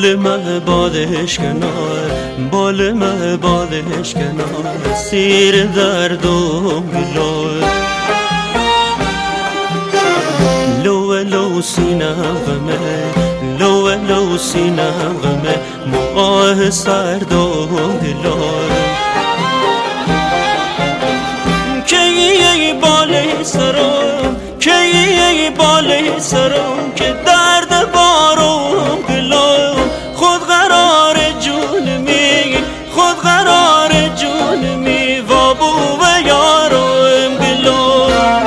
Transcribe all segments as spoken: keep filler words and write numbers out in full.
بالم بادش کنار، بالم بادش کنار، سیر دردم گلار. لو لو سینم غمه، لو لو سینم غمه، ماه سردم گلار. کی باله سرم، کی باله سرم که درد بارم گلار. خود قرار جون می، خود قرار جون می، وابو و یارم گلار.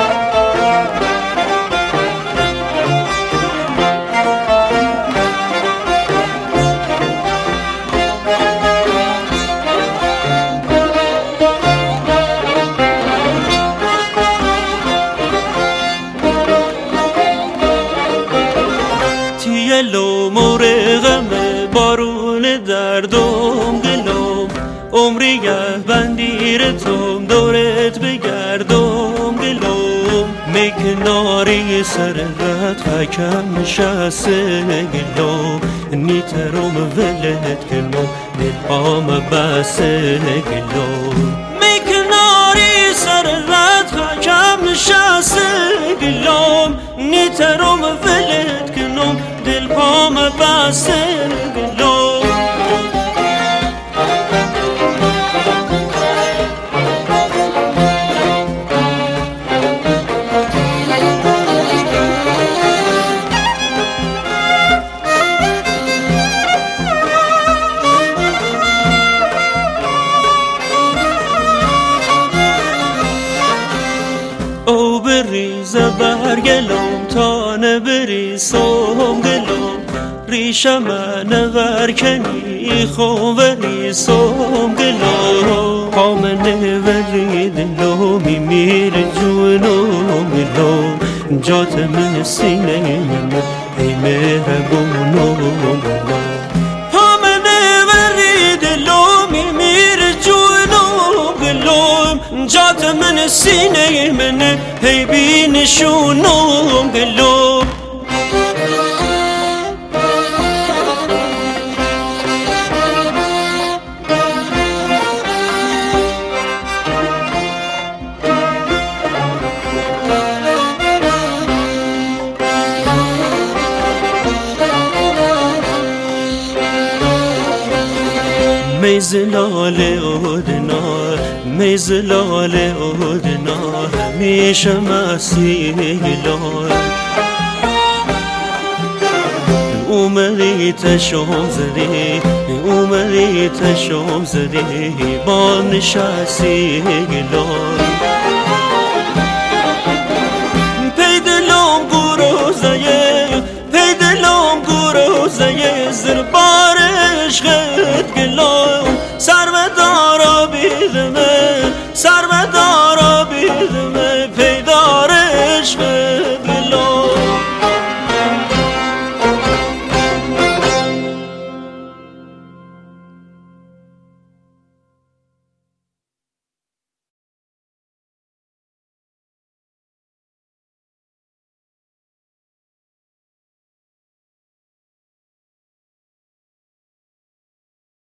لو مرغم بارون دردم گلم، عمری گه بندیر توم دورت بگردم گلم. می کناری سرت حکم نشسته گلم، نیترم ولت کنم دلهام بسته گلم. می کناری سرت حکم نشسته گلم، نیترم ولت کنم دل پام بسته گلم. او بریز برگلم تا نبریسم گلم، ریشم نورکنی خوریسم گلم. پام نوری دلومی میره جونم گلم، جات من سینه من ای مهربونم گلم. پام نوری دلومی میره جونم گلم، جات من سینه من ای بی نشونم گلم. میزلال اودنا، میزلال اودنا، همیشه مسیلار. اومدی تشم زدی، اومدی تشم زدی، با نشستی گلار. پی دلم گروزه، پی دلم گروزه، زیر بار عشقت گلار. سر و دارا بیدمه، سر